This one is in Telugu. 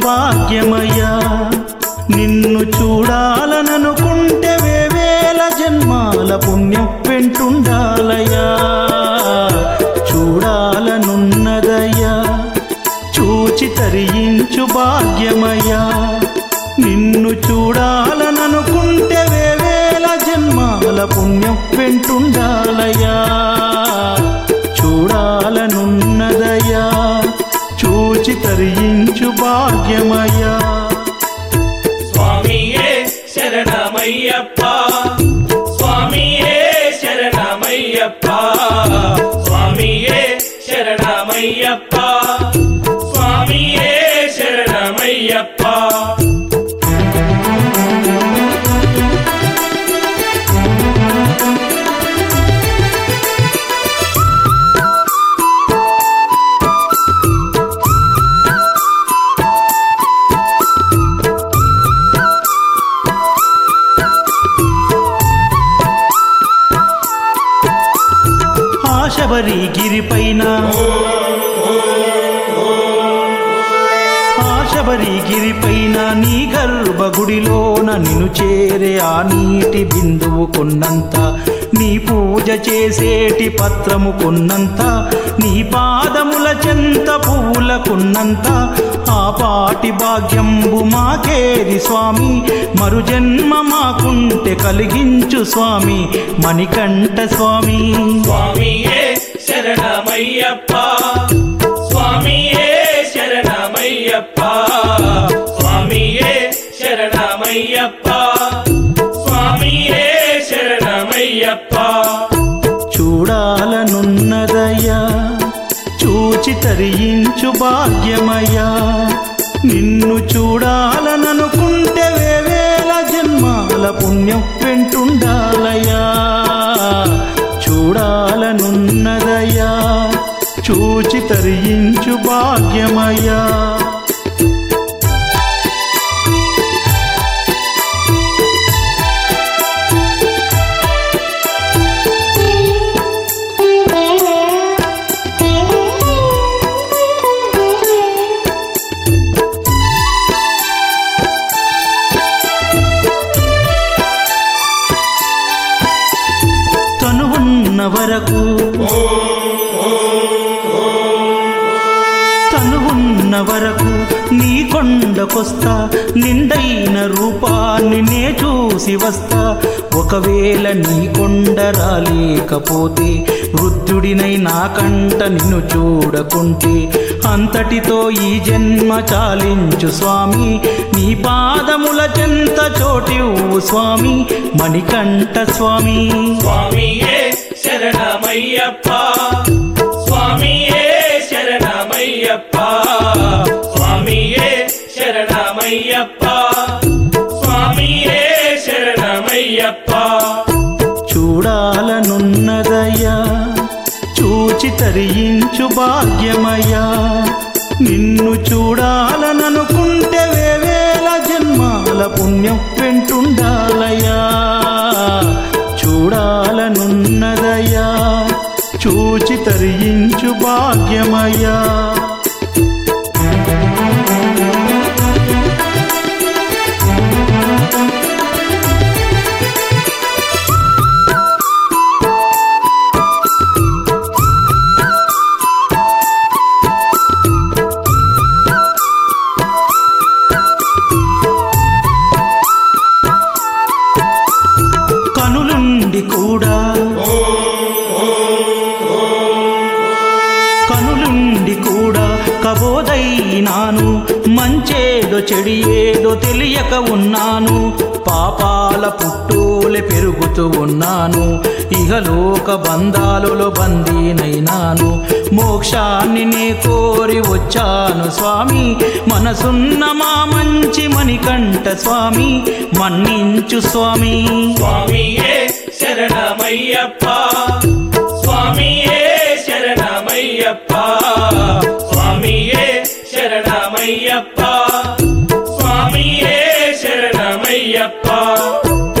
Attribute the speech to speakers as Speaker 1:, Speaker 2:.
Speaker 1: భాగ్యమయ్యా నిన్ను చూడాలననుకుంటే వేవేల జన్మాల పుణ్యం వెంటుండాలయ్యా చూడాలనున్నదయ్యా చూచి తరించు భాగ్యమయ్యా నిన్ను చూడాలననుకుంటే వేవేల జన్మాల పుణ్యం వెంటుండాలయ్యా చూడాలనున్నదయ్యా చూచి తరించు భాగ్యమయ్యా
Speaker 2: స్వామియే శరణమయ్యప్ప స్వామియే శరణమయ్యప్ప స్వామియే శరణమయ్యప్ప స్వామియే శరణమయ్యప్ప
Speaker 1: శబరిగిరిపైన నీ గర్భగుడిలోన నిన్ను చేరే ఆ నీటి బిందువు కొన్నంత నీ పూజ చేసేటి పత్రము కొన్నంత నీ పాదముల చెంత పువ్వులకున్నంత ఆ పాటి భాగ్యంబు మాకేది స్వామి మరు జన్మ మాకుంటే కలిగించు స్వామి మణికంఠ స్వామి
Speaker 2: స్వామియే శరణమయ్యప్ప స్వామియే శరణమయ్యప్ప స్వామియే శరణమయ్యప్ప స్వామియే శరణమయ్యప్ప
Speaker 1: చూడాలనున్నదయ్యా చూచి తరించు భాగ్యమయ్యా నిన్ను చూడాలననుకుంటే వేవేల జన్మాల పుణ్యం వెంటుండాలయ్యా చూడాలనున్నదయ్యా చూచి తరించు భాగ్యమయ్యా తనువున్న వరకు నీ కొండకొస్తా నిండైన రూపాన్ని నే చూసి వస్తా ఒకవేళ నీ కొండ రాలేకపోతే వృద్ధుడినై నాకంట నిన్ను చూడకుంటే అంతటితో ఈ జన్మ చాలించు స్వామి నీ పాదముల చెంత చోటివ్వు స్వామి మణికంఠ స్వామి
Speaker 2: స్వామియే శరణమయ్యప్ప స్వామియే శరణమయ్యప్ప స్వామియే శరణమయ్యప్ప స్వామియే శరణమయ్యప్ప
Speaker 1: చూడాలనున్నదయ్యా చూచి తరించు భాగ్యమయ్యా నిన్ను చూడాలననుకుంటే వేవేల జన్మాల పుణ్యం వెంటుండాలయ్యా చూడాలనున్నదయ్యా చూచి తరించు భాగ్యమయ్యా కనులుండి కూడా కబోదైనాను మంచేదో చెడియేదో తెలియక ఉన్నాను పాపాల పుట్టోలే పెరుగుతూ ఉన్నాను ఇహలోక బంధాలలో బందీనైనాను మోక్షాన్ని నే కోరి వచ్చాను స్వామి మనసున్న మా మంచి మణికంఠ స్వామి మన్నించు స్వామి
Speaker 2: స్వామియే శరణమయ్యప్ప స్వామియే శరణమయ్యప్ప స్వామియే శరణమయ్యప్ప స్వామియే శరణమయ్యప్ప